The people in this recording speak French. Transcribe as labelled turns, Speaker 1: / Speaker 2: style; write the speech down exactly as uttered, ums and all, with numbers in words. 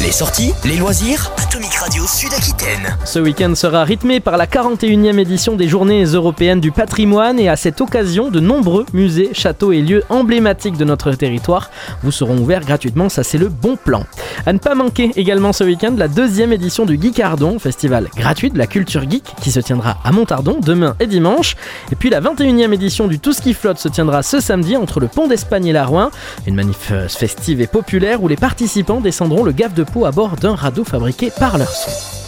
Speaker 1: Les sorties, les loisirs, Atomic Radio Sud-Aquitaine.
Speaker 2: Ce week-end sera rythmé par la quarante et unième édition des Journées européennes du patrimoine et à cette occasion, de nombreux musées, châteaux et lieux emblématiques de notre territoire vous seront ouverts gratuitement, ça c'est le bon plan. À ne pas manquer également ce week-end la deuxième édition du Geekardon, festival gratuit de la culture geek qui se tiendra à Montardon demain et dimanche. Et puis la vingt et unième édition du Tout ce qui flotte se tiendra ce samedi entre le Pont d'Espagne et la Rouen. Une manif festive et populaire où les participants descendront le Gave de Pau à bord d'un radeau fabriqué par leur son.